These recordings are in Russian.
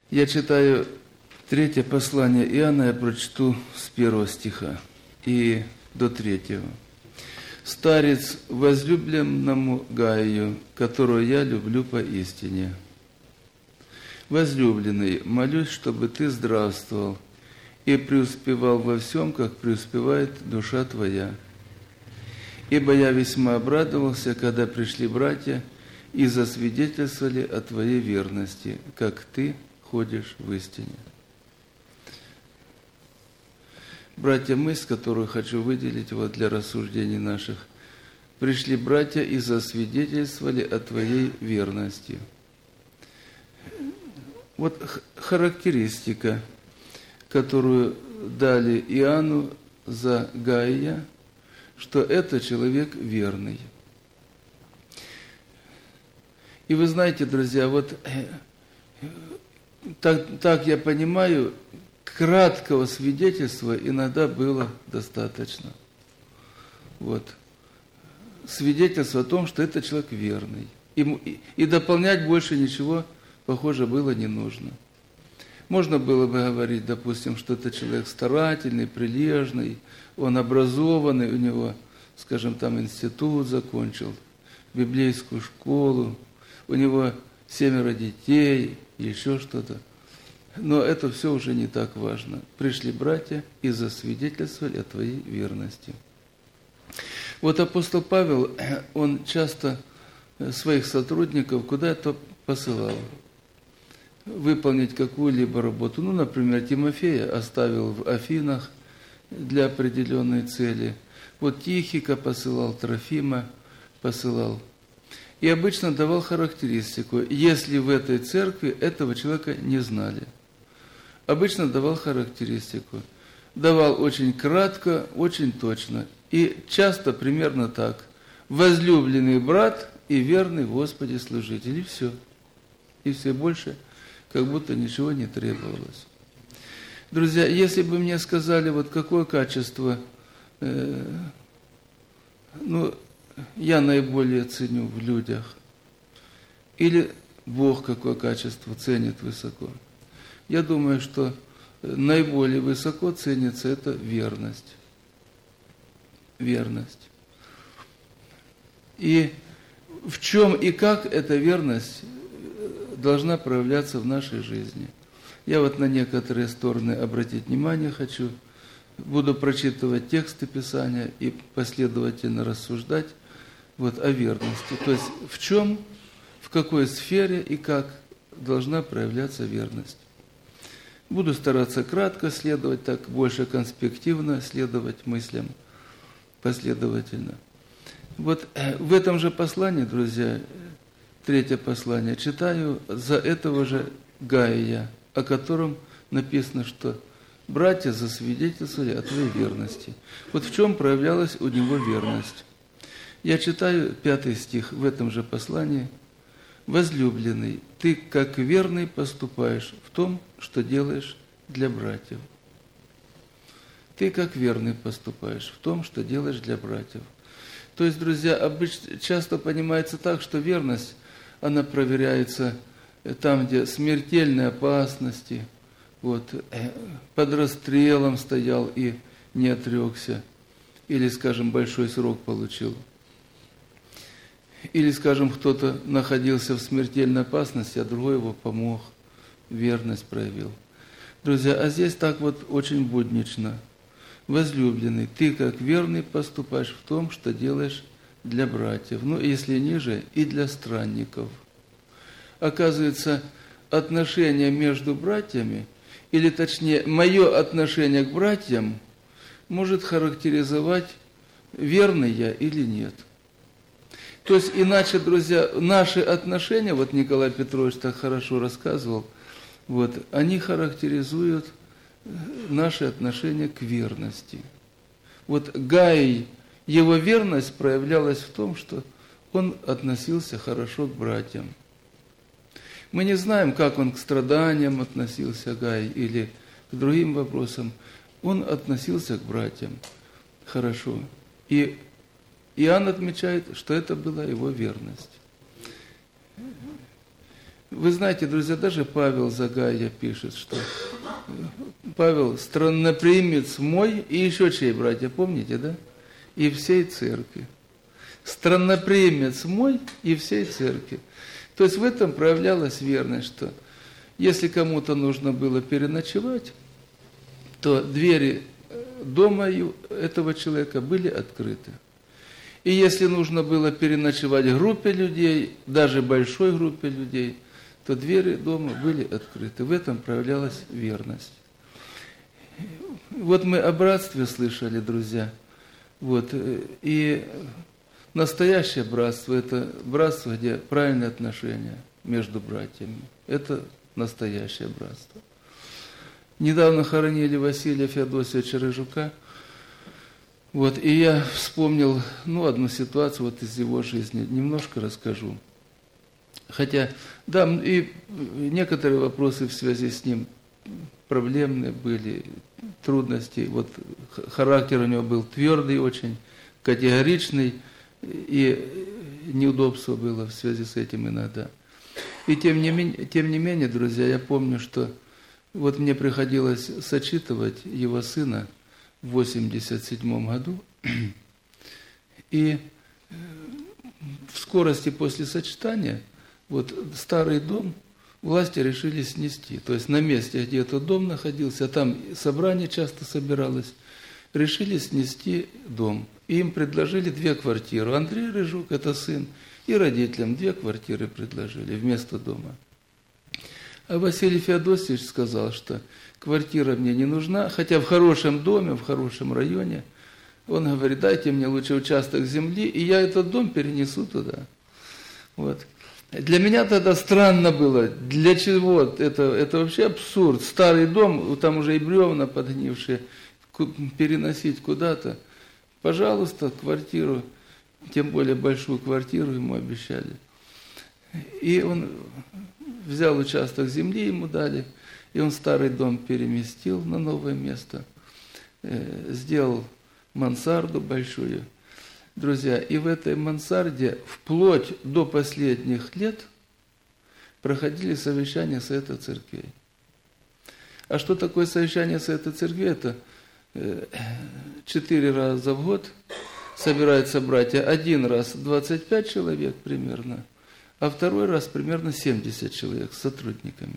Я читаю 3 послание Иоанна, я прочту с 1 стиха и до 3. «Старец возлюбленному Гаю, которого я люблю поистине. Возлюбленный, молюсь, чтобы ты здравствовал и преуспевал во всем, как преуспевает душа твоя. Ибо я весьма обрадовался, когда пришли братья и засвидетельствовали о твоей верности, как ты ходишь в истине». Братья, мысль, которую хочу выделить для рассуждений наших. Пришли братья и засвидетельствовали о твоей верности. Вот характеристика, которую дали Иоанну за Гая, что это человек верный. И вы знаете, друзья, так я понимаю, краткого свидетельства иногда было достаточно. Свидетельство о том, что это человек верный. И дополнять больше ничего, похоже, было не нужно. Можно было бы говорить, допустим, что это человек старательный, прилежный, он образованный, у него, скажем, там институт закончил, библейскую школу, у него 7 детей, еще что-то. Но это все уже не так важно. Пришли братья и засвидетельствовали о твоей верности. Апостол Павел, он часто своих сотрудников куда-то посылал выполнить какую-либо работу. Например, Тимофея оставил в Афинах для определенной цели. Тихика посылал, Трофима посылал. И обычно давал характеристику, если в этой церкви этого человека не знали. Обычно давал характеристику. Давал очень кратко, очень точно. И часто примерно так. Возлюбленный брат и верный Господи служитель. И все. И все больше, как будто ничего не требовалось. Друзья, если бы мне сказали, какое качество, я наиболее ценю в людях, или Бог какое качество ценит высоко, я думаю, что наиболее высоко ценится это верность. Верность. И в чем и как эта верность должна проявляться в нашей жизни. Я на некоторые стороны обратить внимание хочу. Буду прочитывать тексты Писания и последовательно рассуждать о верности. То есть в чем, в какой сфере и как должна проявляться верность. Буду стараться кратко следовать, так больше конспективно следовать мыслям последовательно. В этом же послании, друзья, 3 послание, читаю за этого же Гая, о котором написано, что братья засвидетельствовали о твоей верности. В чем проявлялась у него верность. Я читаю 5 стих в этом же послании. «Возлюбленный, ты как верный поступаешь в том, что делаешь для братьев». Ты как верный поступаешь в том, что делаешь для братьев. То есть, друзья, обычно часто понимается так, что верность, она проверяется там, где смертельные опасности, под расстрелом стоял и не отрекся, или, скажем, большой срок получил. Или, скажем, кто-то находился в смертельной опасности, а другой его помог, верность проявил. Друзья, а здесь так очень буднично. Возлюбленный, ты как верный поступаешь в том, что делаешь для братьев. Если ниже, и для странников. Оказывается, отношения между братьями, или точнее, мое отношение к братьям может характеризовать, верный я или нет. То есть, иначе, друзья, наши отношения, Николай Петрович так хорошо рассказывал, они характеризуют наши отношения к верности. Гай, его верность проявлялась в том, что он относился хорошо к братьям. Мы не знаем, как он к страданиям относился, Гай, или к другим вопросам. Он относился к братьям хорошо. И Иоанн отмечает, что это была его верность. Вы знаете, друзья, даже Павел Загайя пишет, что Павел странноприимец мой и еще чей, братья, помните, да? И всей церкви. Странноприимец мой и всей церкви. То есть в этом проявлялась верность, что если кому-то нужно было переночевать, то двери дома этого человека были открыты. И если нужно было переночевать группе людей, даже большой группе людей, то двери дома были открыты. В этом проявлялась верность. Вот мы о братстве слышали, друзья. Вот. И настоящее братство – это братство, где правильные отношения между братьями. Это настоящее братство. Недавно хоронили Василия Феодосиевича Рыжука. Вот, и я вспомнил одну ситуацию вот из его жизни. Немножко расскажу. Хотя, да, и некоторые вопросы в связи с ним проблемные были, трудности. Вот характер у него был твердый очень, категоричный, и неудобство было в связи с этим иногда. И тем не менее, друзья, я помню, что вот мне приходилось сочитывать его сына в 1987 году, и в скорости после сочетания вот старый дом власти решили снести. То есть на месте, где этот дом находился, там собрание часто собиралось, решили снести дом. И им предложили 2 квартиры. Андрей Рыжук, это сын, и родителям 2 квартиры предложили вместо дома. А Василий Феодосиевич сказал, что квартира мне не нужна, хотя в хорошем доме, в хорошем районе. Он говорит, дайте мне лучше участок земли, и я этот дом перенесу туда. Вот. Для меня тогда странно было, для чего, это вообще абсурд. Старый дом, там уже и бревна подгнившие, переносить куда-то. Пожалуйста, квартиру, тем более большую квартиру ему обещали. И он взял участок земли, ему дали, и он старый дом переместил на новое место, сделал мансарду большую. Друзья, и в этой мансарде вплоть до последних лет проходили совещания Совета Церквей. А что такое совещание Совета Церквей? Это 4 раза в год собираются братья, 1 раз 25 человек примерно, а 2 раз примерно 70 человек с сотрудниками.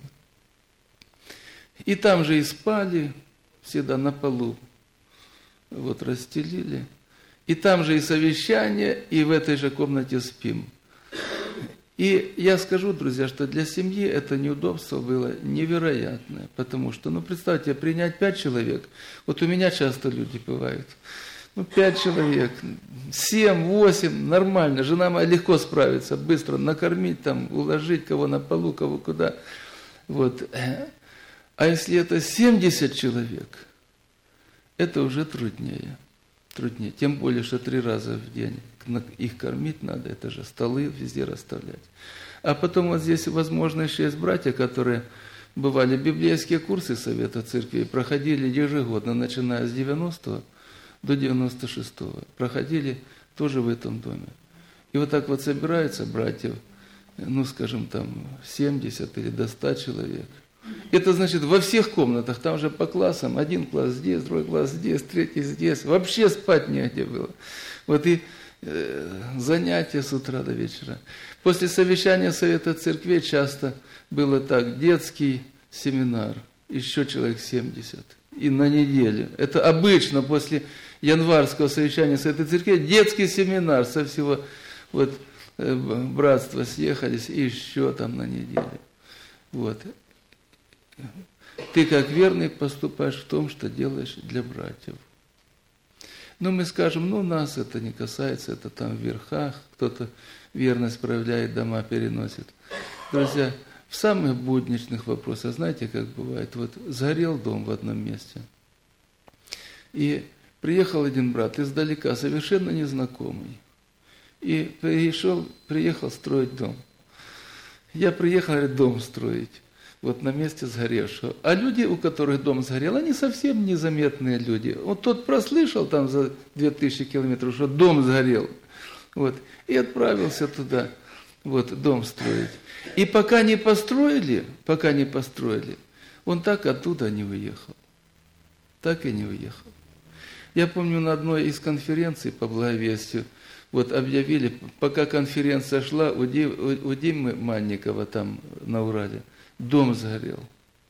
И там же и спали, всегда на полу, вот расстелили. И там же и совещание, и в этой же комнате спим. И я скажу, друзья, что для семьи это неудобство было невероятное, потому что, представьте, принять 5 человек, вот у меня часто люди бывают, 5 человек, 7, 8, нормально, жена моя легко справится, быстро накормить, там, уложить кого на полу, кого куда, вот. А если это 70 человек, это уже труднее. Тем более, что 3 раза в день их кормить надо, это же столы везде расставлять. А потом вот здесь, возможно, еще есть братья, которые бывали библейские курсы Совета Церкви, проходили ежегодно, начиная с 90-го до 96-го, проходили тоже в этом доме. И вот так вот собираются братьев, скажем, там 70 или до 100 человек. Это значит во всех комнатах, там же по классам, 1 класс здесь, 2 класс здесь, 3 здесь, вообще спать негде было. Вот и занятия с утра до вечера. После совещания Совета Церквей часто было так, детский семинар, еще человек 70, и на неделю. Это обычно после январского совещания Совета Церквей детский семинар со всего братства съехались, и еще там на неделю. Вот. Ты как верный поступаешь в том, что делаешь для братьев. Мы скажем, нас это не касается, это там в верхах, кто-то верность проявляет, дома переносит. Друзья, в самых будничных вопросах, знаете, как бывает, сгорел дом в одном месте, и приехал один брат издалека, совершенно незнакомый, и приехал строить дом. Я приехал, говорит, дом строить. На месте сгоревшего. А люди, у которых дом сгорел, они совсем незаметные люди. Тот прослышал там за 2000 километров, что дом сгорел. И отправился туда. вот, дом строить. И пока не построили, он так оттуда не уехал. Так и не уехал. Я помню, на одной из конференций по благовестию, вот объявили, пока конференция шла, у Димы Манникова там на Урале, дом сгорел.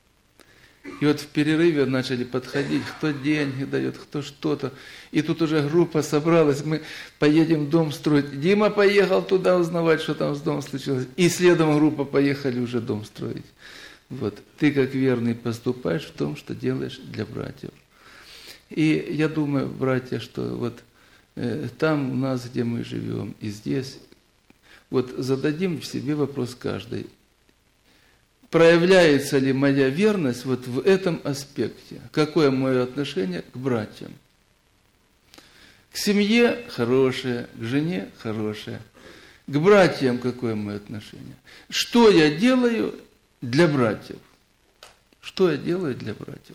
И вот в перерыве начали подходить, кто деньги дает, кто что-то. И тут уже группа собралась, мы поедем дом строить. Дима поехал туда узнавать, что там с домом случилось. И следом группа поехали уже дом строить. Вот. Ты как верный поступаешь в том, что делаешь для братьев. И я думаю, братья, что вот там у нас, где мы живем, и здесь, вот зададим себе вопрос каждый. Проявляется ли моя верность вот в этом аспекте? Какое мое отношение к братьям? К семье хорошее, к жене хорошее. К братьям какое мое отношение? Что я делаю для братьев? Что я делаю для братьев?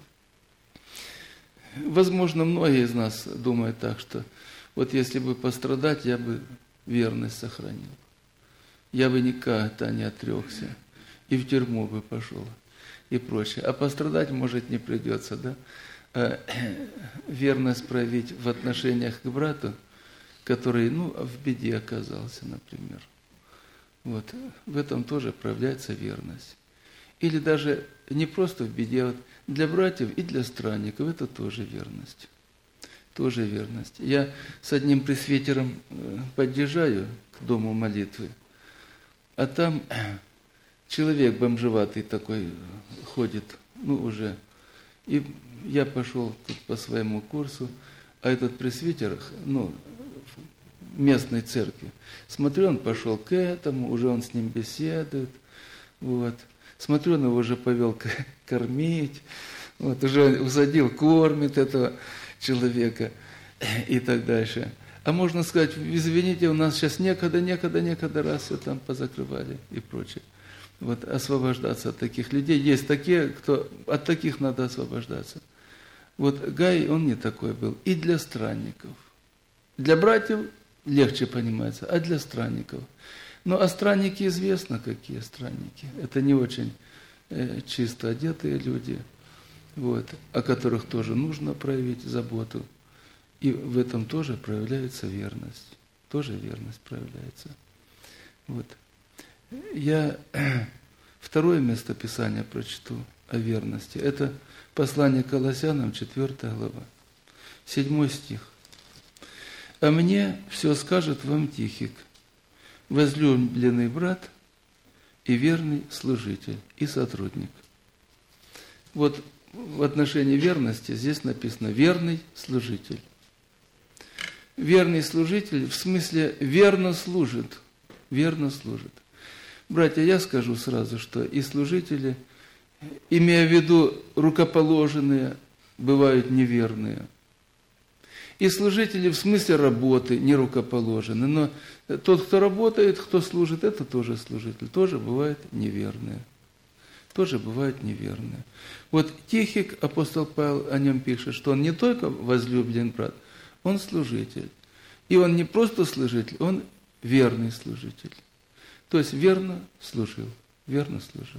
Возможно, многие из нас думают так, что вот если бы пострадать, я бы верность сохранил. Я бы никогда не отрекся. И в тюрьму бы пошел, и прочее. А пострадать, может, не придется, да? А верность проявить в отношениях к брату, который, в беде оказался, например. Вот. В этом тоже проявляется верность. Или даже не просто в беде, а вот для братьев и для странников это тоже верность. Тоже верность. Я с одним пресвитером подъезжаю к дому молитвы, а там человек бомжеватый такой ходит, уже. И я пошел тут по своему курсу, а этот пресвитер, в местной церкви. Смотрю, он пошел к этому, уже он с ним беседует. Вот. Смотрю, он его уже повел кормить. Вот, уже усадил, кормит этого человека и так дальше. А можно сказать, извините, у нас сейчас некогда, раз все там позакрывали и прочее. Вот, освобождаться от таких людей. Есть такие, от таких надо освобождаться. Вот Гай, он не такой был. И для странников. Для братьев легче понимается, а для странников. А странники известно, какие странники. Это не очень чисто одетые люди, вот, о которых тоже нужно проявить заботу. И в этом тоже проявляется верность. Тоже верность проявляется. Вот. Я второе место Писания прочту о верности. Это послание к Колоссянам, 4 глава, 7 стих. «А мне все скажет вам Тихик, возлюбленный брат и верный служитель и сотрудник». Вот в отношении верности здесь написано «верный служитель». Верный служитель в смысле верно служит. Верно служит. Братья, я скажу сразу, что и служители, имея в виду рукоположенные, бывают неверные. И служители в смысле работы не рукоположены. Но тот, кто работает, кто служит, это тоже служитель. Тоже бывают неверные. Тоже бывают неверные. Вот Тихик, апостол Павел о нем пишет, что он не только возлюблен брат, он служитель. И он не просто служитель, он верный служитель. То есть верно служил. Верно служил.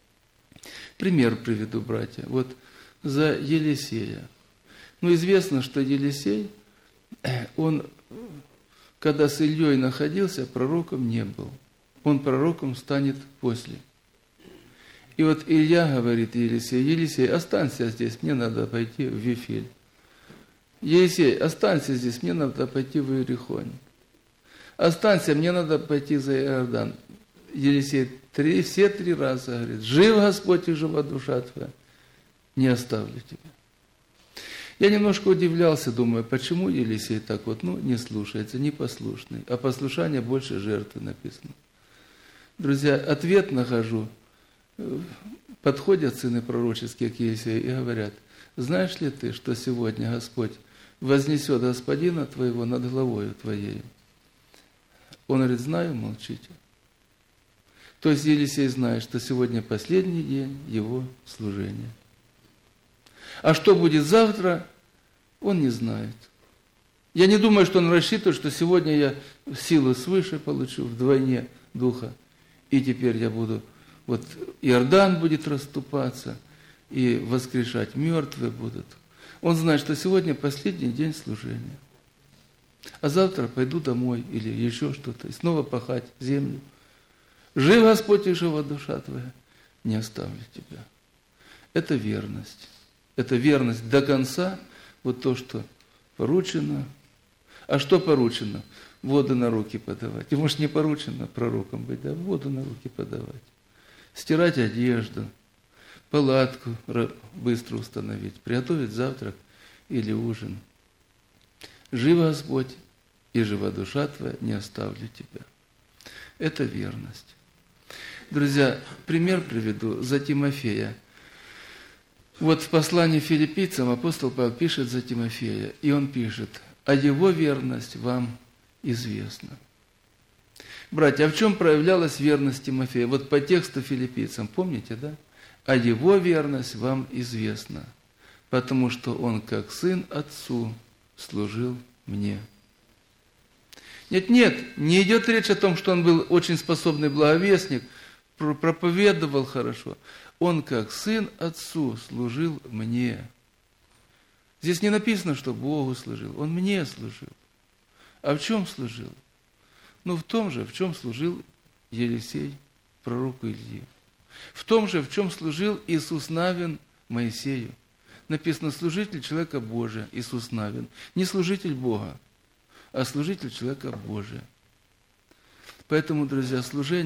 Пример приведу, братья. Вот за Елисея. Известно, что Елисей, он, когда с Ильей находился, пророком не был. Он пророком станет после. И вот Илья говорит Елисею: Елисей, останься здесь, мне надо пойти в Вифиль. Елисей, останься здесь, мне надо пойти в Иерихонь. Останься, мне надо пойти за Иордан. Елисей все 3 раза говорит: жив Господь и жива душа твоя, не оставлю тебя. Я немножко удивлялся, думаю, почему Елисей так не слушается, непослушный, а послушание больше жертвы написано. Друзья, ответ нахожу. Подходят сыны пророческие к Елисею и говорят: знаешь ли ты, что сегодня Господь вознесет господина твоего над головою твоей? Он говорит: знаю, молчите. То есть Елисей знает, что сегодня последний день его служения. А что будет завтра, он не знает. Я не думаю, что он рассчитывает, что сегодня я силу свыше получу вдвойне Духа. И теперь я буду, вот Иордан будет расступаться, и воскрешать мертвые будут. Он знает, что сегодня последний день служения. А завтра пойду домой или еще что-то, и снова пахать землю. Жив Господь и жива душа твоя, не оставлю тебя. Это верность. Это верность до конца, вот то, что поручено. А что поручено? Воду на руки подавать. Ему ж не поручено пророком быть, да? Воду на руки подавать. Стирать одежду, палатку быстро установить, приготовить завтрак или ужин. Жив Господь и жива душа твоя, не оставлю тебя. Это верность. Друзья, пример приведу за Тимофея. Вот в послании филиппийцам апостол Павел пишет за Тимофея, и он пишет: «А его верность вам известна». Братья, а в чем проявлялась верность Тимофея? Вот по тексту филиппийцам, помните, да? «А его верность вам известна, потому что он, как сын отцу, служил мне». Нет, не идет речь о том, что он был очень способный благовестник, проповедовал хорошо. Он, как сын отцу, служил мне. Здесь не написано, что Богу служил, он мне служил. А в чем служил? Ну, в том же, в чем служил Елисей, пророку Ильи. В том же, в чем служил Иисус Навин Моисею. Написано: служитель человека Божия, Иисус Навин. Не служитель Бога, а служитель человека Божия. Поэтому, друзья,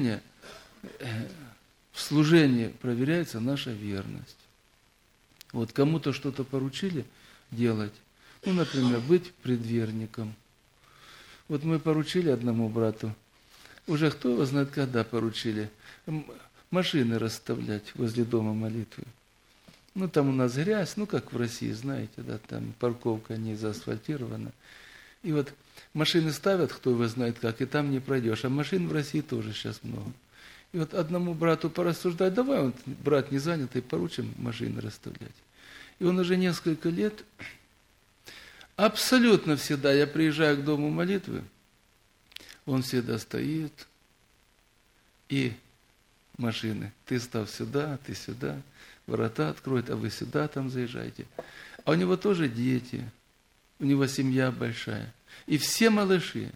в служении проверяется наша верность. Вот кому-то что-то поручили делать, ну, например, быть предверником. Вот мы поручили одному брату, уже кто его знает, когда поручили, машины расставлять возле дома молитвы. Ну, там у нас грязь, ну, как в России, знаете, да, там парковка не заасфальтирована. И вот машины ставят, кто его знает как, и там не пройдешь. А машин в России тоже сейчас много. И вот одному брату порассуждать: давай, вот, брат не занятый, поручим машины расставлять. И он уже несколько лет, абсолютно всегда, я приезжаю к дому молитвы, он всегда стоит, и машины: ты став сюда, ты сюда, ворота откроют, а вы сюда там заезжаете. А у него тоже дети, у него семья большая. И все малыши.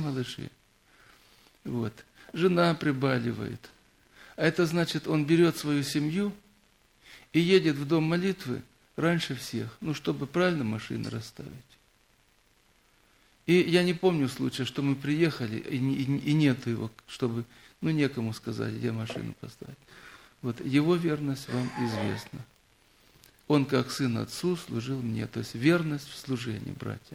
Вот. Жена прибаливает. А это значит, он берет свою семью и едет в дом молитвы раньше всех, ну, чтобы правильно машины расставить. И я не помню случая, что мы приехали, и нету его, чтобы, ну, некому сказать, где машину поставить. Вот, его верность вам известна. Он, как сын отцу, служил мне. То есть верность в служении, братья.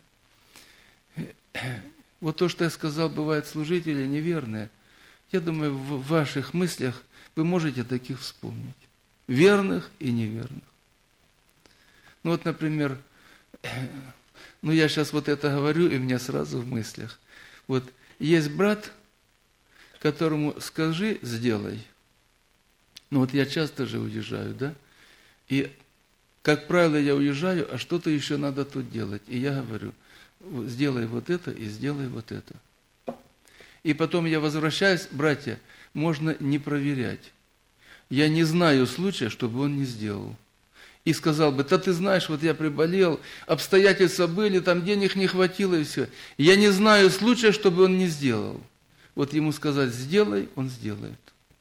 Вот то, что я сказал, бывают служители неверные. Я думаю, в ваших мыслях вы можете таких вспомнить. Верных и неверных. Ну вот, например, ну я сейчас вот это говорю, и у меня сразу в мыслях. Вот есть брат, которому скажи, сделай. Ну вот я часто же уезжаю, да? И, как правило, я уезжаю, а что-то еще надо тут делать. И я говорю: сделай вот это и сделай вот это. И потом я возвращаюсь, братья, можно не проверять. Я не знаю случая, чтобы он не сделал. И сказал бы: да ты знаешь, вот я приболел, обстоятельства были, там денег не хватило и все. Я не знаю случая, чтобы он не сделал. Вот ему сказать: сделай, он сделает.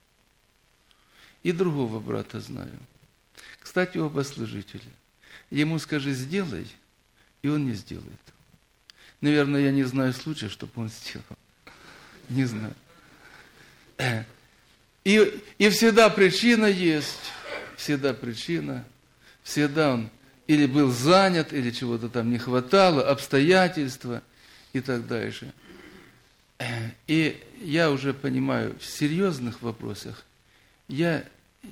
И другого брата знаю. Кстати, оба служители. Ему скажи: сделай, и он не сделает. Наверное, я не знаю случая, чтобы он сделал. Не знаю. И всегда причина есть. Всегда причина. Всегда он или был занят, или чего-то там не хватало, обстоятельства и так дальше. И я уже понимаю, в серьезных вопросах я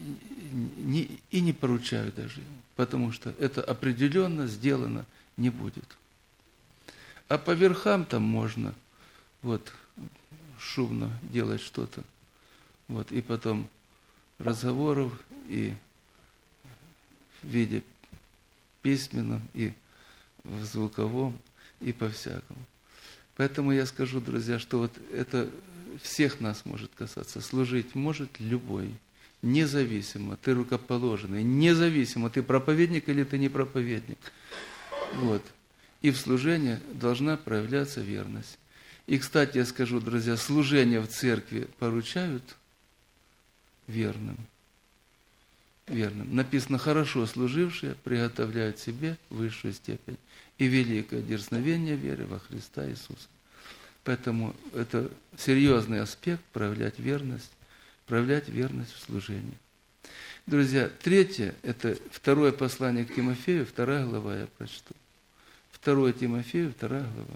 не поручаю даже ему, потому что это определенно сделано не будет. А по верхам там можно вот шумно делать что-то. Вот, и потом разговоров и в виде письменном, и в звуковом, и по-всякому. Поэтому я скажу, друзья, что вот это всех нас может касаться. Служить может любой, независимо, ты рукоположенный, независимо, ты проповедник или ты не проповедник. Вот. И в служении должна проявляться верность. И, кстати, я скажу, друзья, служение в церкви поручают верным. Верным. Написано, хорошо служившие приготовляют себе высшую степень и великое дерзновение веры во Христа Иисуса. Поэтому это серьезный аспект проявлять верность в служении. Друзья, третье, это второе послание к Тимофею, 2 глава я прочту. 2 Тимофею, 2 глава.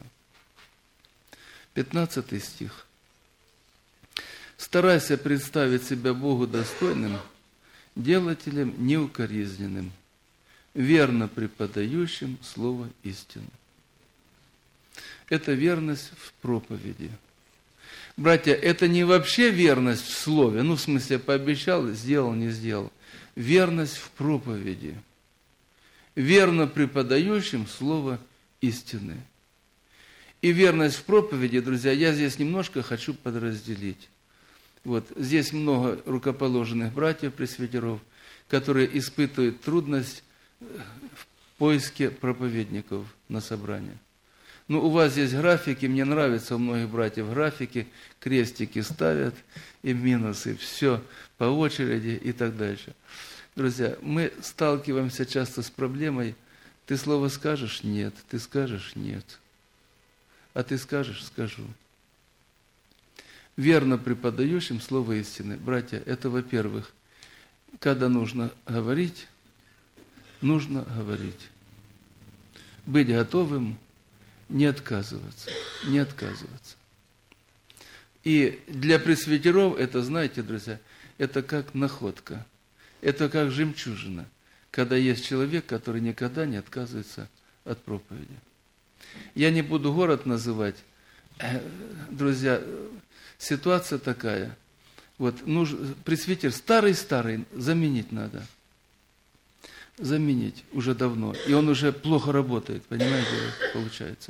15 стих. «Старайся представить себя Богу достойным, делателем неукоризненным, верно преподающим слово истины». Это верность в проповеди. Братья, это не вообще верность в слове, в смысле, пообещал, сделал, не сделал. Верность в проповеди. Верно преподающим слово истины. И верность в проповеди, друзья, я здесь немножко хочу подразделить. Вот, здесь много рукоположенных братьев-пресвитеров, которые испытывают трудность в поиске проповедников на собрание. У вас здесь графики, мне нравится у многих братьев графики, крестики ставят и минусы, все по очереди и так дальше. Друзья, мы сталкиваемся часто с проблемой, ты слово скажешь – нет, ты скажешь – нет, а ты скажешь – скажу. Верно преподающим слово истины. Братья, это, во-первых, когда нужно говорить, нужно говорить. Быть готовым, не отказываться, не отказываться. И для пресвитеров это, знаете, друзья, это как находка, это как жемчужина, когда есть человек, который никогда не отказывается от проповеди. Я не буду город называть, друзья, ситуация такая. Вот, пресвитер старый, заменить надо. Заменить уже давно. И он уже плохо работает, понимаете, получается.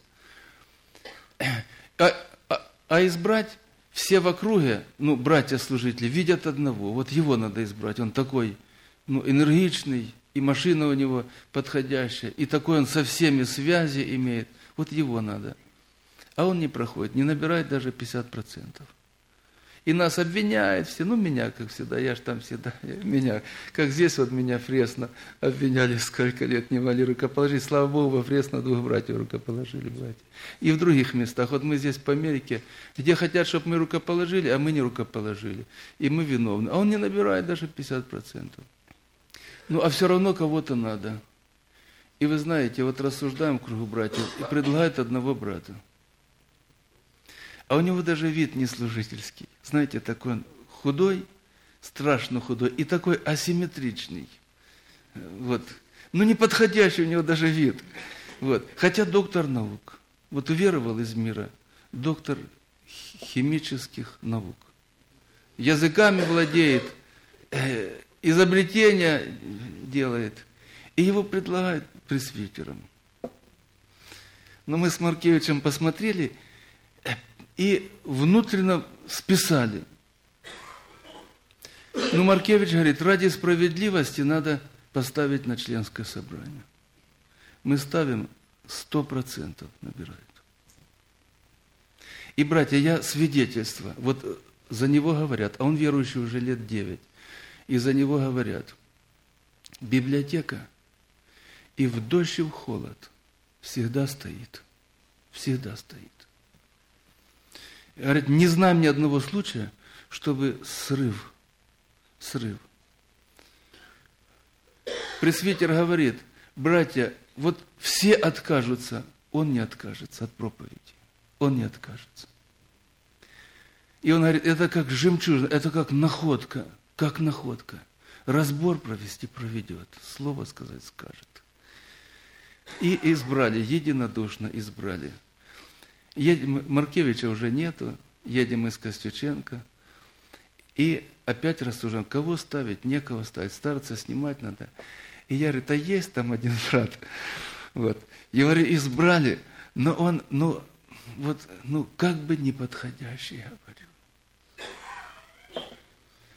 А избрать все в округе, братья-служители, видят одного. Вот его надо избрать. Он такой, энергичный, и машина у него подходящая, и такой он со всеми связи имеет. Вот его надо. А он не проходит, не набирает даже 50%. И нас обвиняют все, меня, как всегда, я же там всегда, меня, как здесь вот меня Фресно обвиняли, сколько лет не могли рукоположить. Слава Богу, во Фресно 2 братьев рукоположили, братья. И в других местах, вот мы здесь по Америке, где хотят, чтобы мы рукоположили, а мы не рукоположили. И мы виновны. А он не набирает даже 50%. А все равно кого-то надо. И вы знаете, вот рассуждаем в кругу братьев, и предлагают одного брата. А у него даже вид не служительский. Знаете, такой он худой, страшно худой, и такой асимметричный. Вот. Неподходящий у него даже вид. Вот. Хотя доктор наук. Вот уверовал из мира. Доктор химических наук. Языками владеет, изобретения делает. И его предлагают пресвитером. Но мы с Маркевичем посмотрели, и внутренно списали. Маркевич говорит, ради справедливости надо поставить на членское собрание. Мы ставим 100% набирают. И, братья, я свидетельство, вот за него говорят, а он верующий уже лет 9, и за него говорят, библиотека и в дождь, и в холод всегда стоит. Всегда стоит. Говорят, не знаем ни одного случая, чтобы срыв. Пресвитер говорит, братья, вот все откажутся, он не откажется от проповеди. Он не откажется. И он говорит, это как жемчужина, это как находка. Разбор провести проведет, слово сказать скажет. И избрали, единодушно избрали. Маркевича уже нету, едем из Костюченко. И опять рассуждаем, кого ставить, некого ставить, старца снимать надо. И я говорю, есть там один брат. Вот. Я говорю, избрали, но он, как бы неподходящий, я говорю.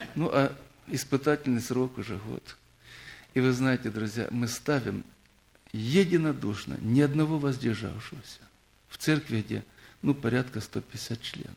Ну, а испытательный срок уже год. И вы знаете, друзья, мы ставим единодушно, ни одного воздержавшегося. В церкви, где, порядка 150 членов.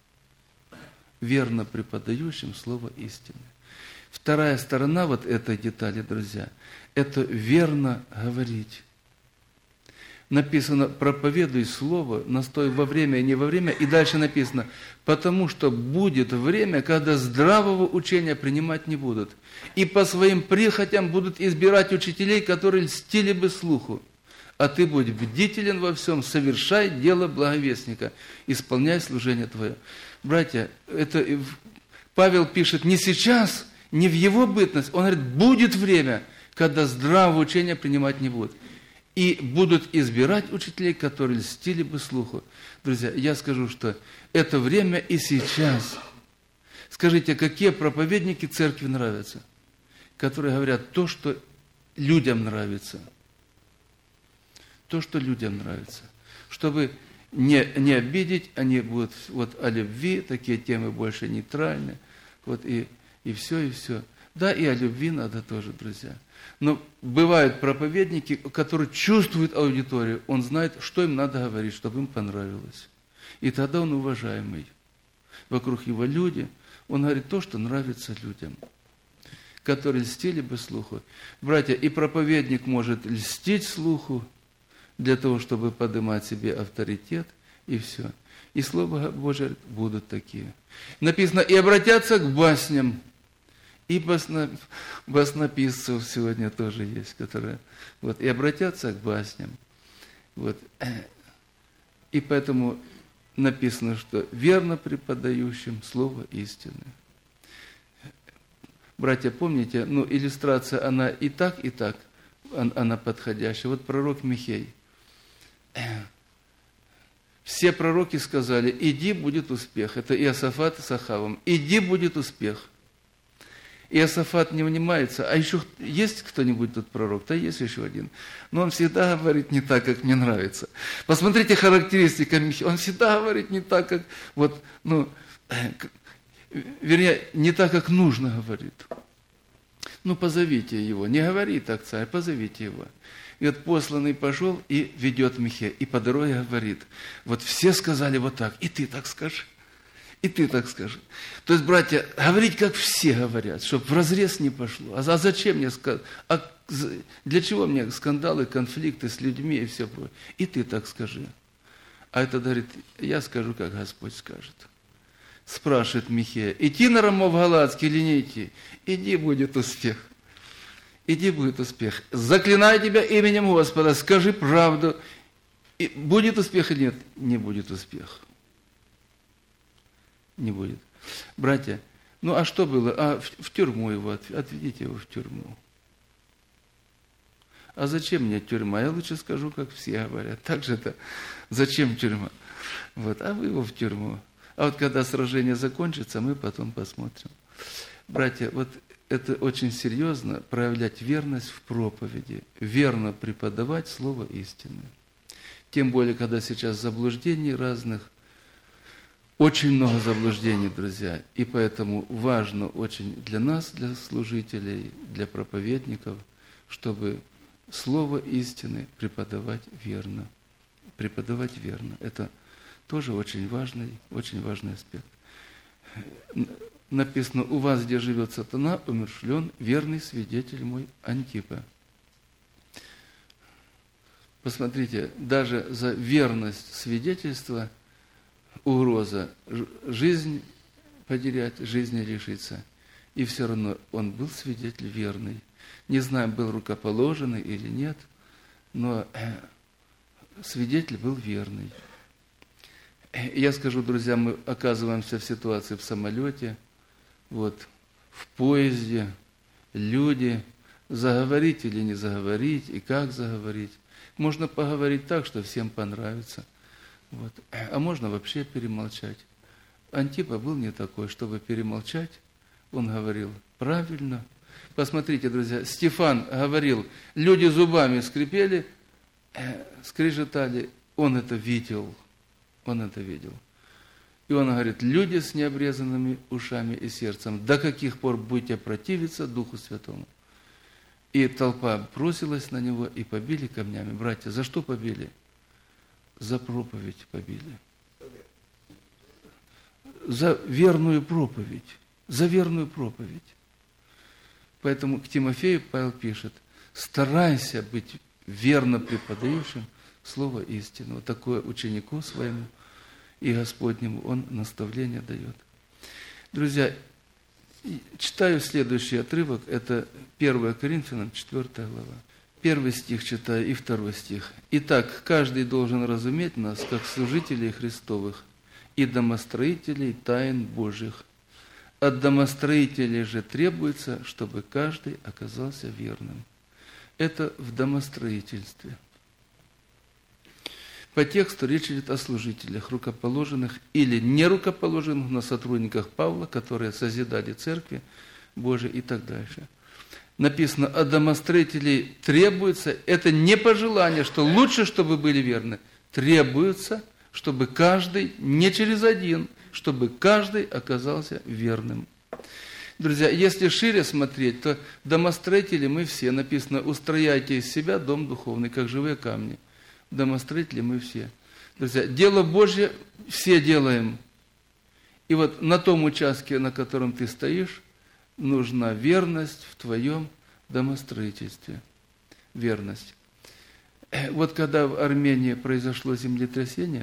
Верно преподающим слово истины. Вторая сторона вот этой детали, друзья, это верно говорить. Написано, проповедуй слово, настой во время и не во время. И дальше написано, потому что будет время, когда здравого учения принимать не будут. И по своим прихотям будут избирать учителей, которые льстили бы слуху. А ты будь бдителен во всем, совершай дело благовестника, исполняй служение твое. Братья, это Павел пишет не сейчас, не в его бытность. Он говорит, будет время, когда здравого учения принимать не будут. И будут избирать учителей, которые льстили бы слуху. Друзья, я скажу, что это время и сейчас. Скажите, какие проповедники церкви нравятся? Которые говорят то, что людям нравится. То, что людям нравится. Чтобы не обидеть, они будут о любви, такие темы больше нейтральны. И все, и все. Да, и о любви надо тоже, друзья. Но бывают проповедники, которые чувствуют аудиторию, он знает, что им надо говорить, чтобы им понравилось. И тогда он уважаемый. Вокруг его люди, он говорит то, что нравится людям, которые льстили бы слуху. Братья, и проповедник может льстить слуху для того, чтобы поднимать себе авторитет, и все. И Слово Божие будут такие. Написано, и обратятся к басням. И баснописцев сегодня тоже есть, которые и обратятся к басням. И поэтому написано, что верно преподающим слово истины. Братья, помните, иллюстрация, она и так, она подходящая. Пророк Михей. Все пророки сказали, иди, будет успех. Это Иосафат с Ахавом. Иди, будет успех. Иосафат не внимается. А еще есть кто-нибудь тут пророк? Да есть еще один. Но он всегда говорит не так, как мне нравится. Посмотрите характеристика Михея. Он всегда говорит не так, как вернее, не так, как нужно говорит. Позовите его. Не говори так, царь, позовите его. И посланный пошел и ведет Михея. И по дороге говорит, все сказали вот так, и ты так скажи. И ты так скажи. То есть, братья, говорить, как все говорят, чтобы вразрез не пошло. А зачем мне для чего мне скандалы, конфликты с людьми и все прочее? И ты так скажи. А это говорит, я скажу, как Господь скажет. Спрашивает Михея, идти на Рамов Галаадский или не идти? Иди, будет успех. Иди, будет успех. Заклинаю тебя именем Господа, скажи правду. И будет успех или нет? Не будет успех. Не будет. Братья, а что было? В тюрьму его, отведите его в тюрьму. А зачем мне тюрьма? Я лучше скажу, как все говорят. Так же-то, зачем тюрьма? А вы его в тюрьму. А когда сражение закончится, мы потом посмотрим. Братья, это очень серьезно, проявлять верность в проповеди, верно преподавать слово истины. Тем более, когда сейчас заблуждений разных, очень много заблуждений, друзья, и поэтому важно очень для нас, для служителей, для проповедников, чтобы слово истины преподавать верно. Преподавать верно. Это тоже очень важный аспект. Написано, у вас, где живет сатана, умерщвлен верный свидетель мой Антипа. Посмотрите, даже за верность свидетельства угроза, жизнь потерять, жизни лишиться. И все равно он был свидетель верный. Не знаю, был рукоположенный или нет, но свидетель был верный. Я скажу, друзья, мы оказываемся в ситуации в самолете, в поезде, люди, заговорить или не заговорить, и как заговорить. Можно поговорить так, что всем понравится. А можно вообще перемолчать. Антипа был не такой, чтобы перемолчать. Он говорил правильно. Посмотрите, друзья, Стефан говорил, люди зубами скрипели, скрежетали, он это видел. Он это видел. И он говорит: люди с необрезанными ушами и сердцем, до каких пор будете противиться Духу Святому? И толпа бросилась на него и побили камнями. Братья, за что побили? За проповедь побили. За верную проповедь. За верную проповедь. Поэтому к Тимофею Павел пишет: старайся быть верно преподающим слово истины. Вот такое ученику своему и Господнему он наставление дает. Друзья, читаю следующий отрывок, это 1 Коринфянам, 4 глава. 1 стих читаю и 2 стих. «Итак, каждый должен разуметь нас, как служителей Христовых и домостроителей тайн Божьих. От домостроителей же требуется, чтобы каждый оказался верным». Это в домостроительстве. По тексту речь идет о служителях, рукоположенных или нерукоположенных, но сотрудниках Павла, которые созидали церкви Божьей и так дальше. Написано: от домостроителей требуется, это не пожелание, что лучше, чтобы были верны, требуется, чтобы каждый, не через один, чтобы каждый оказался верным. Друзья, если шире смотреть, то домостроители мы все, написано: устрояйте из себя дом духовный, как живые камни. Домостроители мы все. Друзья, дело Божье все делаем. И вот на том участке, на котором ты стоишь, нужна верность в твоем домостроительстве. Верность. Вот когда в Армении произошло землетрясение,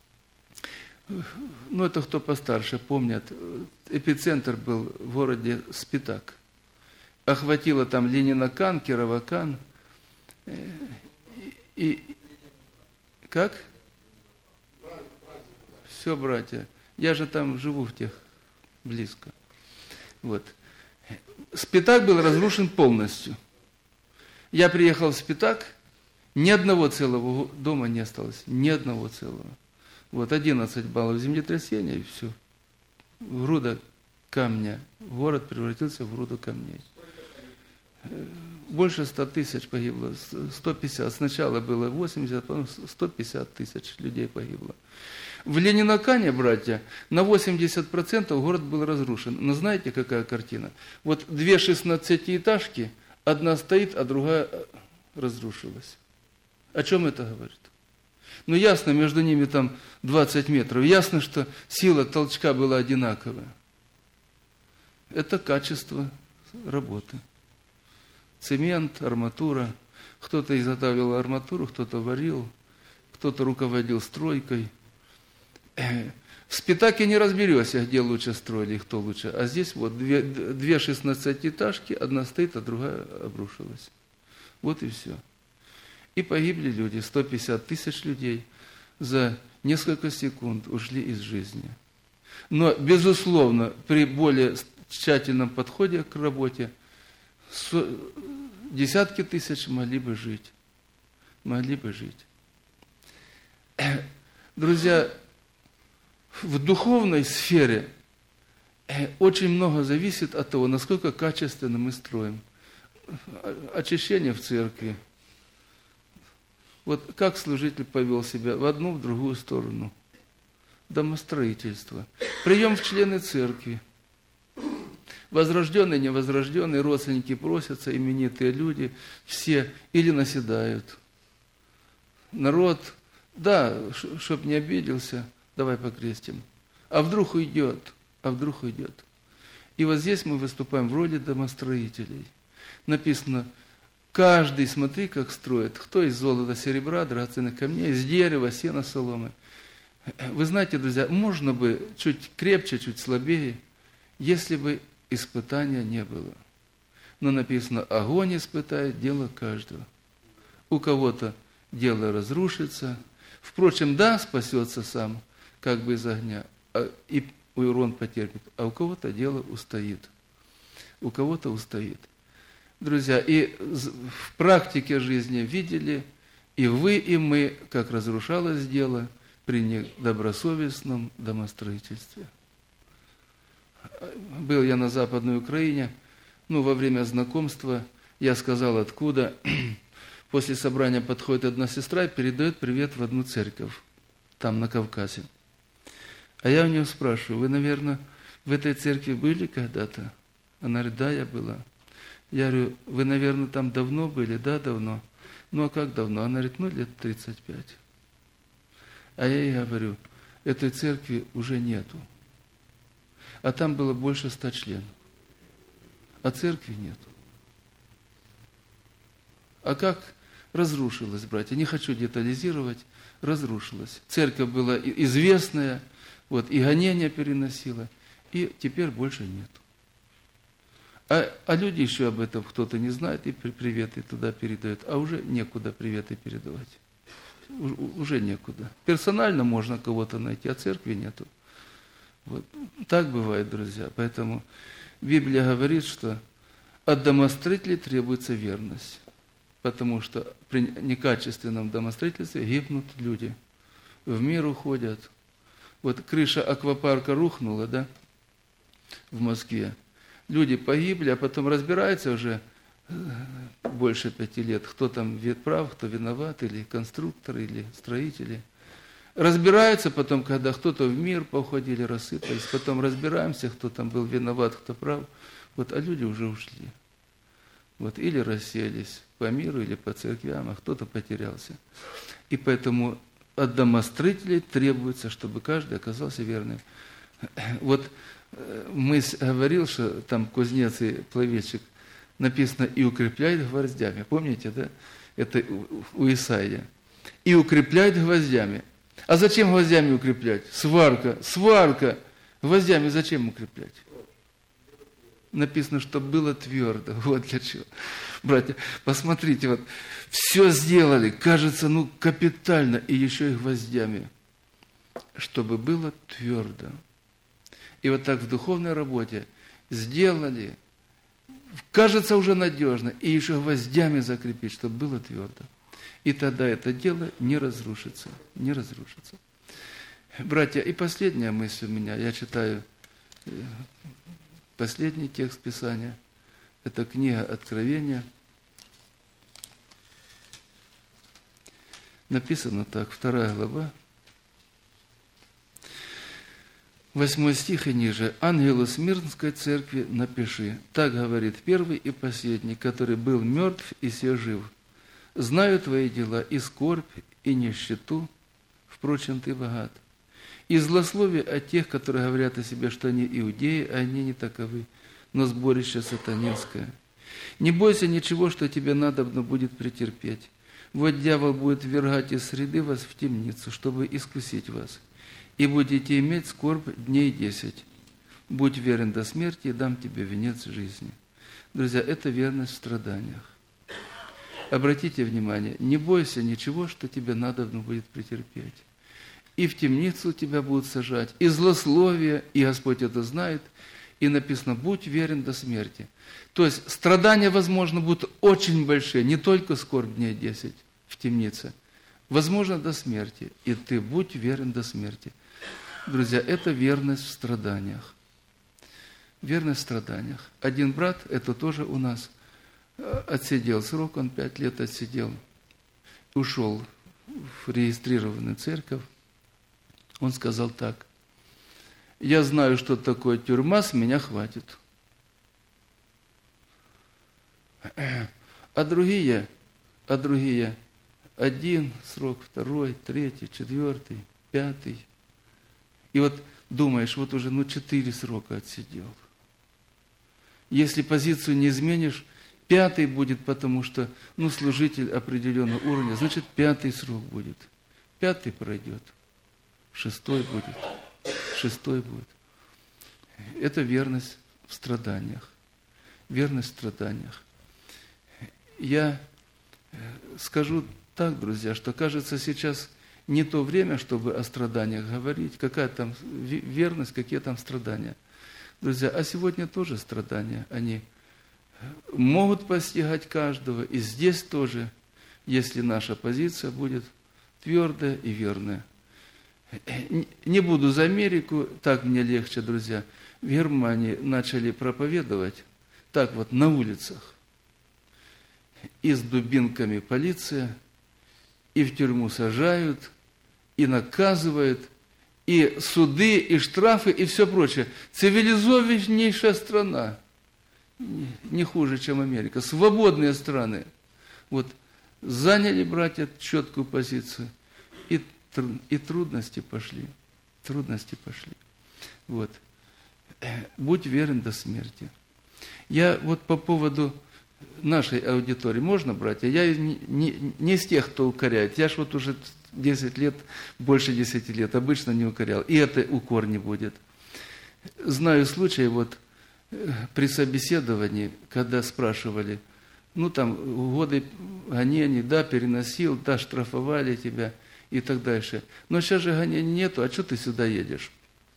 ну это кто постарше помнят, эпицентр был в городе Спитак. Охватило там Ленинакан, Кировакан. И как? Все, братья. Я же там живу в тех близко. Вот. Спитак был разрушен полностью. Я приехал в Спитак, ни одного целого дома не осталось. Ни одного целого. Вот 11 баллов землетрясения, и все. Груда камня. Город превратился в груду камней. Больше 100 тысяч погибло, 150. Сначала было 80, потом 150 тысяч людей погибло. В Ленинакане, братья, на 80% город был разрушен. Но знаете, какая картина? Вот две 16-этажки, одна стоит, а другая разрушилась. О чем это говорит? Ну, ясно, между ними там 20 метров. Ясно, что сила толчка была одинаковая. Это качество работы. Цемент, арматура. Кто-то изготавливал арматуру, кто-то варил, кто-то руководил стройкой. В Спитаке не разберешься, где лучше строили и кто лучше. А здесь вот две 16-этажки, одна стоит, а другая обрушилась. Вот и все. И погибли люди, 150 тысяч людей за несколько секунд ушли из жизни. Но, безусловно, при более тщательном подходе к работе десятки тысяч могли бы жить. Могли бы жить. Друзья, в духовной сфере очень много зависит от того, насколько качественно мы строим. Очищение в церкви. Вот как служитель повел себя в одну, в другую сторону. Домостроительство. Прием в члены церкви. Возрожденные, невозрожденные, родственники просятся, именитые люди, все или наседают. Народ, да, чтоб не обиделся, давай покрестим. А вдруг уйдет, а вдруг уйдет. И вот здесь мы выступаем в роли домостроителей. Написано: каждый, смотри, как строит. Кто из золота, серебра, драгоценных камней, из дерева, сена, соломы. Вы знаете, друзья, можно бы чуть крепче, чуть слабее, если бы испытания не было. Но написано: огонь испытает дело каждого. У кого-то дело разрушится. Впрочем, да, спасется сам, как бы из огня, и урон потерпит. А у кого-то дело устоит. У кого-то устоит. Друзья, и в практике жизни видели, и вы, и мы, как разрушалось дело при недобросовестном домостроительстве. Был я на Западной Украине, во время знакомства я сказал, откуда. После собрания подходит одна сестра и передает привет в одну церковь, там на Кавказе. А я у нее спрашиваю: вы, наверное, в этой церкви были когда-то? Она говорит: да, я была. Я говорю: вы, наверное, там давно были? Да, давно. Ну, а как давно? Она говорит: ну, лет 35. А я ей говорю: этой церкви уже нету. А там было больше 100 членов. А церкви нету. А как разрушилась, братья? Не хочу детализировать. Разрушилась. Церковь была известная, вот, и гонения переносила, и теперь больше нету. А люди еще об этом кто-то не знает, и приветы туда передают, а уже некуда приветы передавать. Уже некуда. Персонально можно кого-то найти, а церкви нету. Вот. Так бывает, друзья. Поэтому Библия говорит, что от домостроителей требуется верность. Потому что при некачественном домостроительстве гибнут люди. В мир уходят. Вот крыша аквапарка рухнула, да, в Москве. Люди погибли, а потом разбираются уже больше 5 лет, кто там прав, кто виноват, или конструкторы, или строители. Разбираются потом, когда кто-то в мир поуходили, рассыпались, потом разбираемся, кто там был виноват, кто прав. Вот, а люди уже ушли. Вот, или расселись по миру, или по церквям, а кто-то потерялся. И поэтому от домостроителей требуется, чтобы каждый оказался верным. Вот мысль говорил, что там кузнец и плавильщик, написано: и укрепляет гвоздями. Помните, да? Это у Исаия. И укрепляет гвоздями. А зачем гвоздями укреплять? Сварка. Гвоздями зачем укреплять? Написано, что было твердо. Вот для чего. Братья, посмотрите, вот все сделали, кажется, капитально, и еще и гвоздями, чтобы было твердо. И вот так в духовной работе сделали, кажется, уже надежно, и еще гвоздями закрепить, чтобы было твердо. И тогда это дело не разрушится, не разрушится. Братья, и последняя мысль у меня, я читаю последний текст Писания, это книга Откровения. Написано так, 2 глава, 8 стих и ниже. «Ангелу Смирнской церкви напиши, так говорит первый и последний, который был мертв и се жив. Знаю твои дела, и скорбь, и нищету, впрочем, ты богат. И злословие от тех, которые говорят о себе, что они иудеи, а они не таковы, но сборище сатанинское. Не бойся ничего, что тебе надобно будет претерпеть. Вот дьявол будет ввергать из среды вас в темницу, чтобы искусить вас. И будете иметь скорбь дней 10. Будь верен до смерти, и дам тебе венец жизни». Друзья, это верность в страданиях. Обратите внимание, не бойся ничего, что тебе надобно будет претерпеть. И в темницу тебя будут сажать, и злословие, и Господь это знает, и написано: будь верен до смерти. То есть страдания, возможно, будут очень большие, не только скорбь дней 10 в темнице, возможно, до смерти, и ты будь верен до смерти. Друзья, это верность в страданиях. Верность в страданиях. Один брат, это тоже у нас, отсидел срок, он 5 лет отсидел, ушел в регистрированную церковь. Он сказал так: я знаю, что такое тюрьма, с меня хватит. А другие, один срок, 2, 3, 4, 5. И вот думаешь, вот уже 4 срока отсидел. Если позицию не изменишь, 5 будет, потому что служитель определенного уровня, значит 5 срок будет. 5 пройдет, 6 будет, 6 будет. Это верность в страданиях. Верность в страданиях. Я скажу так, друзья, что кажется сейчас не то время, чтобы о страданиях говорить, какая там верность, какие там страдания. Друзья, а сегодня тоже страдания, они могут постигать каждого, и здесь тоже, если наша позиция будет твердая и верная. Не буду за Америку, так мне легче, друзья. В Германии начали проповедовать, так вот на улицах, и с дубинками полиция, и в тюрьму сажают, и наказывают, и суды, и штрафы, и все прочее. Цивилизованнейшая страна, не хуже, чем Америка. Свободные страны. Вот заняли, братья, четкую позицию, и трудности пошли. Трудности пошли. Вот. Будь верен до смерти. Я вот по поводу нашей аудитории, можно, братья? Я не из тех, кто укоряет. Я ж вот уже 10 лет, больше 10 лет обычно не укорял. И это укор не будет. Знаю случаи вот при собеседовании, когда спрашивали, ну там годы гонений, да, переносил, да, штрафовали тебя и так дальше. Но сейчас же гонений нету, а что ты сюда едешь?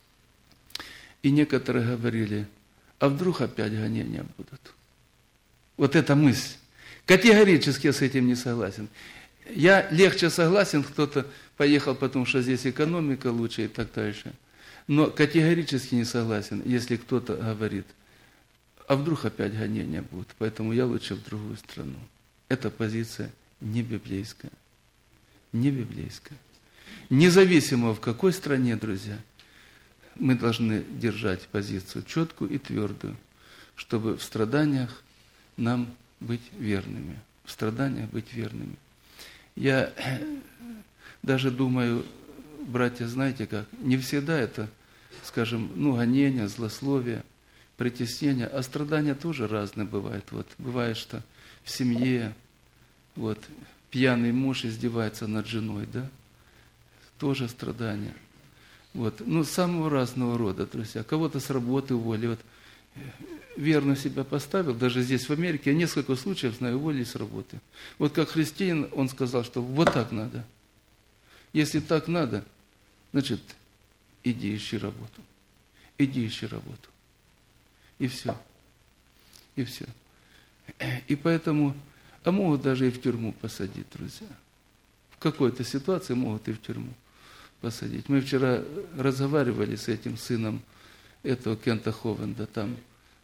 И некоторые говорили, а вдруг опять гонения будут? Вот эта мысль. Категорически я с этим не согласен. Я легче согласен, кто-то поехал, потому что здесь экономика лучше и так дальше. Но категорически не согласен, если кто-то говорит, а вдруг опять гонения будут, поэтому я лучше в другую страну. Эта позиция не библейская. Не библейская. Независимо в какой стране, друзья, мы должны держать позицию четкую и твердую, чтобы в страданиях нам быть верными. В страданиях быть верными. Я даже думаю, братья, знаете как, не всегда это, скажем, гонения, злословие, притеснение, а страдания тоже разные бывают. Вот, бывает, что в семье вот, пьяный муж издевается над женой, да? Тоже страдания. Вот, самого разного рода, друзья. Кого-то с работы уволили. Вот, верно себя поставил, даже здесь, в Америке, я несколько случаев знаю, уволили с работы. Вот как христианин, он сказал, что вот так надо. Если так надо, значит, иди ищи работу. Иди ищи работу. И все. И все. И поэтому, а могут даже и в тюрьму посадить, друзья. В какой-то ситуации могут и в тюрьму посадить. Мы вчера разговаривали с этим сыном этого Кента Ховенда, там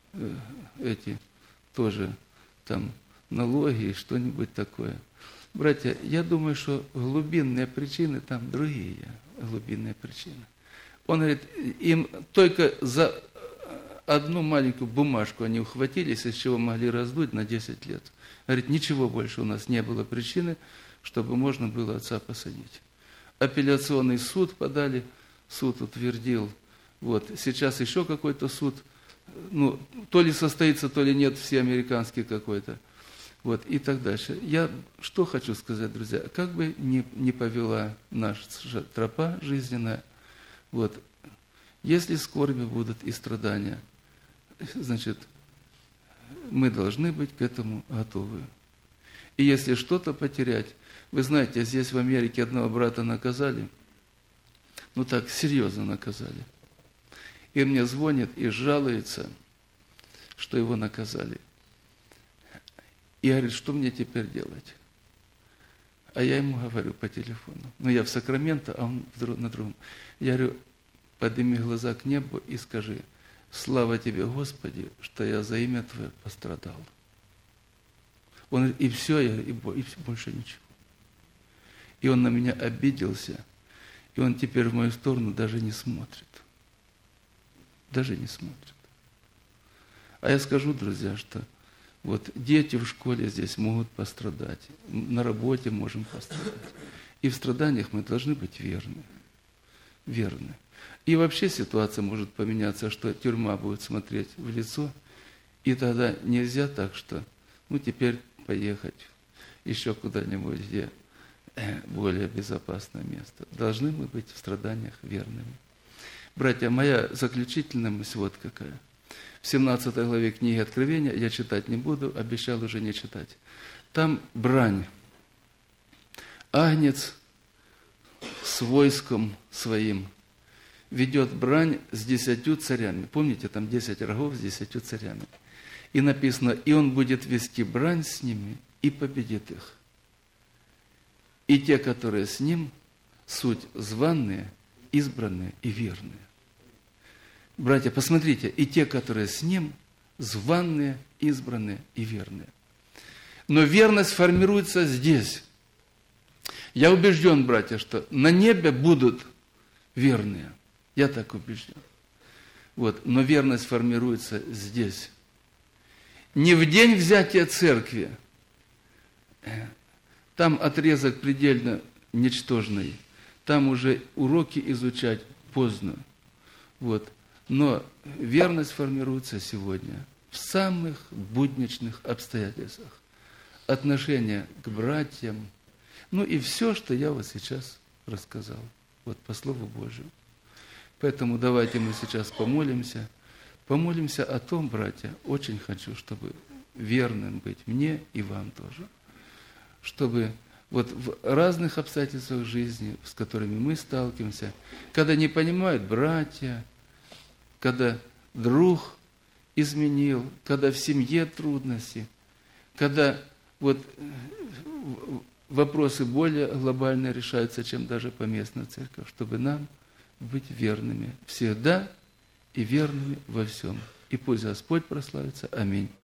эти тоже там налоги и что-нибудь такое. Братья, я думаю, что глубинные причины там другие, глубинные причины. Он говорит, им только за одну маленькую бумажку они ухватились, из чего могли раздуть на 10 лет. Говорит, ничего больше у нас не было причины, чтобы можно было отца посадить. Апелляционный суд подали, суд утвердил. Вот, сейчас еще какой-то суд, то ли состоится, то ли нет, всеамериканский какой-то. Вот, и так дальше. Я что хочу сказать, друзья, как бы ни повела наша тропа жизненная, вот, если скорби будут и страдания, значит, мы должны быть к этому готовы. И если что-то потерять, вы знаете, здесь в Америке одного брата наказали, так серьезно наказали. И мне звонит и жалуется, что его наказали. И говорит, что мне теперь делать? А я ему говорю по телефону. Я в Сакраменто, а он на другом. Я говорю, подними глаза к небу и скажи, слава тебе, Господи, что я за имя Твое пострадал. Он говорит, и все, я говорю, и больше ничего. И он на меня обиделся, и он теперь в мою сторону даже не смотрит. Даже не смотрит. А я скажу, друзья, что вот дети в школе здесь могут пострадать, на работе можем пострадать. И в страданиях мы должны быть верны. Верны. И вообще ситуация может поменяться, что тюрьма будет смотреть в лицо, и тогда нельзя так, что теперь поехать еще куда-нибудь, где более безопасное место. Должны мы быть в страданиях верными. Братья, моя заключительная мысль вот какая. В 17 главе книги Откровения, я читать не буду, обещал уже не читать. Там брань. Агнец с войском своим ведет брань с 10 царями. Помните, там 10 рогов с 10 царями. И написано, и он будет вести брань с ними и победит их. И те, которые с ним, суть званные, избранные и верные. Братья, посмотрите, и те, которые с ним, званные, избранные и верные. Но верность формируется здесь. Я убежден, братья, что на небе будут верные. Я так убежден. Вот. Но верность формируется здесь. Не в день взятия церкви. Там отрезок предельно ничтожный. Там уже уроки изучать поздно. Вот. Но верность формируется сегодня в самых будничных обстоятельствах. Отношение к братьям. Ну и все, что я вот сейчас рассказал. Вот по Слову Божьему. Поэтому давайте мы сейчас помолимся. Помолимся о том, братья, очень хочу, чтобы верным быть мне и вам тоже. Чтобы вот в разных обстоятельствах жизни, с которыми мы сталкиваемся, когда не понимают братья, когда друг изменил, когда в семье трудности, когда вот вопросы более глобальные решаются, чем даже поместная церковь, чтобы нам быть верными всегда и верными во всем. И пусть Господь прославится. Аминь.